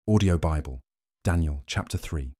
Audio Bible, Daniel chapter 3.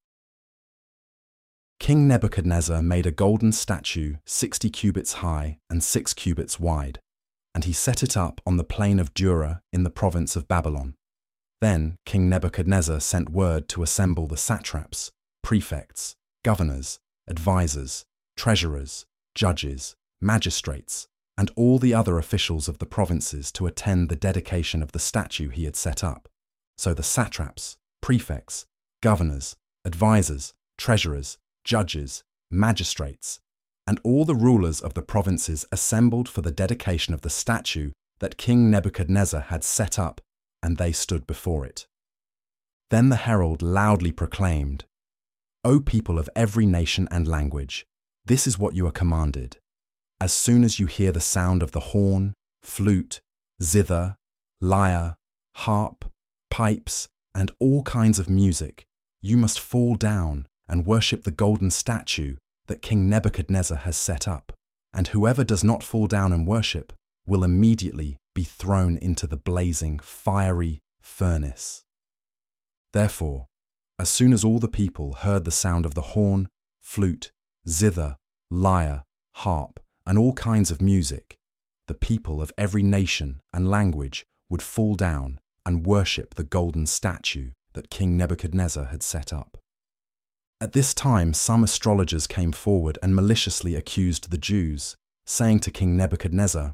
King Nebuchadnezzar made a golden statue 60 cubits high and 6 cubits wide, and he set it up on the plain of Dura in the province of Babylon. Then King Nebuchadnezzar sent word to assemble the satraps, prefects, governors, advisors, treasurers, judges, magistrates, and all the other officials of the provinces to attend the dedication of the statue he had set up. So the satraps, prefects, governors, advisors, treasurers, judges, magistrates, and all the rulers of the provinces assembled for the dedication of the statue that King Nebuchadnezzar had set up, and they stood before it. Then the herald loudly proclaimed, "O people of every nation and language, this is what you are commanded. As soon as you hear the sound of the horn, flute, zither, lyre, harp, pipes, and all kinds of music, you must fall down and worship the golden statue that King Nebuchadnezzar has set up, and whoever does not fall down and worship will immediately be thrown into the blazing, fiery furnace." Therefore, as soon as all the people heard the sound of the horn, flute, zither, lyre, harp, and all kinds of music, the people of every nation and language would fall down and worship the golden statue that King Nebuchadnezzar had set up. At this time, some astrologers came forward and maliciously accused the Jews, saying to King Nebuchadnezzar,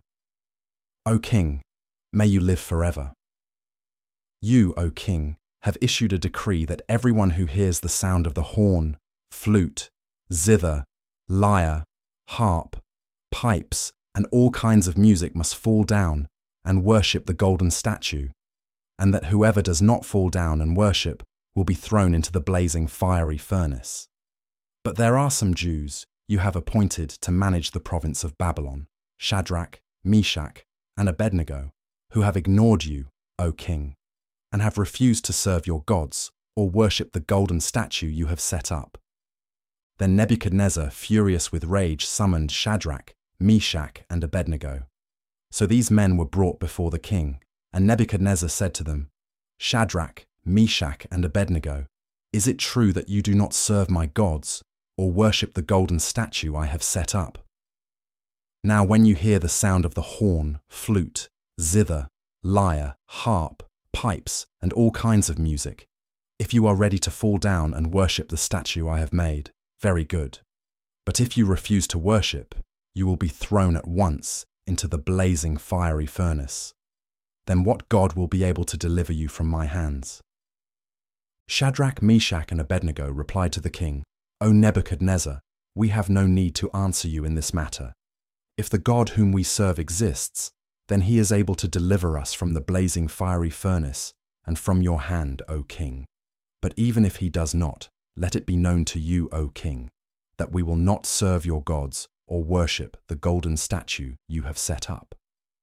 "O king, may you live forever. You, O king, have issued a decree that everyone who hears the sound of the horn, flute, zither, lyre, harp, pipes, and all kinds of music must fall down and worship the golden statue, and that whoever does not fall down and worship will be thrown into the blazing fiery furnace. But there are some Jews you have appointed to manage the province of Babylon, Shadrach, Meshach, and Abednego, who have ignored you, O king, and have refused to serve your gods or worship the golden statue you have set up." Then Nebuchadnezzar, furious with rage, summoned Shadrach, Meshach, and Abednego. So these men were brought before the king, and Nebuchadnezzar said to them, "Shadrach, Meshach, and Abednego, is it true that you do not serve my gods or worship the golden statue I have set up? Now when you hear the sound of the horn, flute, zither, lyre, harp, pipes, and all kinds of music, if you are ready to fall down and worship the statue I have made, very good. But if you refuse to worship, you will be thrown at once into the blazing fiery furnace. Then what God will be able to deliver you from my hands?" Shadrach, Meshach, and Abednego replied to the king, "O Nebuchadnezzar, we have no need to answer you in this matter. If the God whom we serve exists, then he is able to deliver us from the blazing fiery furnace and from your hand, O king. But even if he does not, let it be known to you, O king, that we will not serve your gods or worship the golden statue you have set up."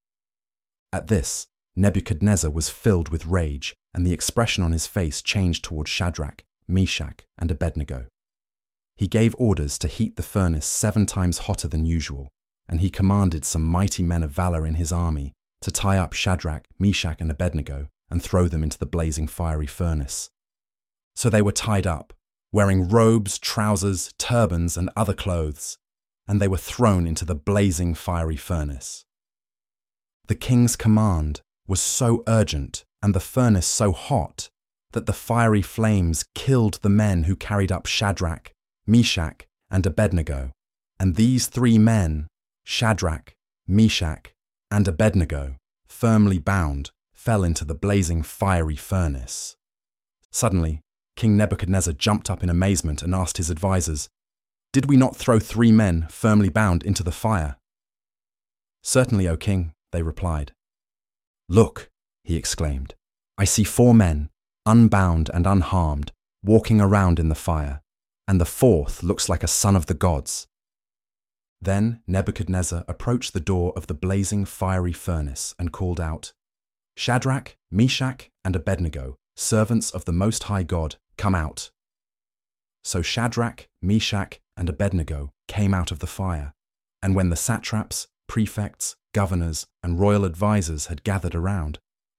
At this, Nebuchadnezzar was filled with rage, and the expression on his face changed toward Shadrach, Meshach, and Abednego. He gave orders to heat the furnace 7 times hotter than usual, and he commanded some mighty men of valor in his army to tie up Shadrach, Meshach, and Abednego and throw them into the blazing fiery furnace. So they were tied up, wearing robes, trousers, turbans, and other clothes, and they were thrown into the blazing fiery furnace. The king's command was so urgent and the furnace so hot that the fiery flames killed the men who carried up Shadrach, Meshach, and Abednego, and these 3 men, Shadrach, Meshach, and Abednego, firmly bound, fell into the blazing fiery furnace. Suddenly, King Nebuchadnezzar jumped up in amazement and asked his advisors, "Did we not throw 3 men firmly bound into the fire?" "Certainly, O king," they replied. "Look," he exclaimed, "I see 4 men, unbound and unharmed, walking around in the fire, and the 4th looks like a son of the gods." Then Nebuchadnezzar approached the door of the blazing fiery furnace and called out, "Shadrach, Meshach, and Abednego, servants of the Most High God, come out." So Shadrach, Meshach, and Abednego came out of the fire, and when the satraps, prefects, governors, and royal advisors had gathered around,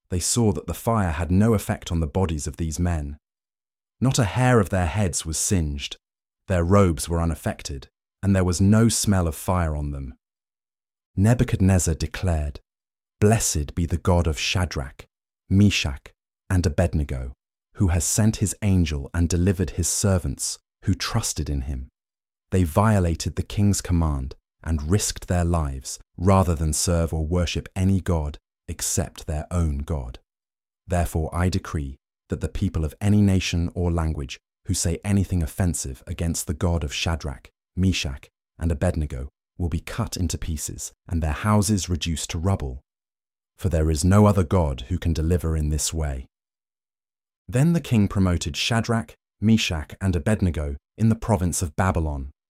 they saw that the fire had no effect on the bodies of these men. Not a hair of their heads was singed, their robes were unaffected, and there was no smell of fire on them. Nebuchadnezzar declared, "Blessed be the God of Shadrach, Meshach, and Abednego, who has sent his angel and delivered his servants who trusted in him. They violated the king's command and risked their lives rather than serve or worship any god except their own God. Therefore I decree that the people of any nation or language who say anything offensive against the God of Shadrach, Meshach, and Abednego will be cut into pieces and their houses reduced to rubble. For there is no other God who can deliver in this way." Then the king promoted Shadrach, Meshach, and Abednego in the province of Babylon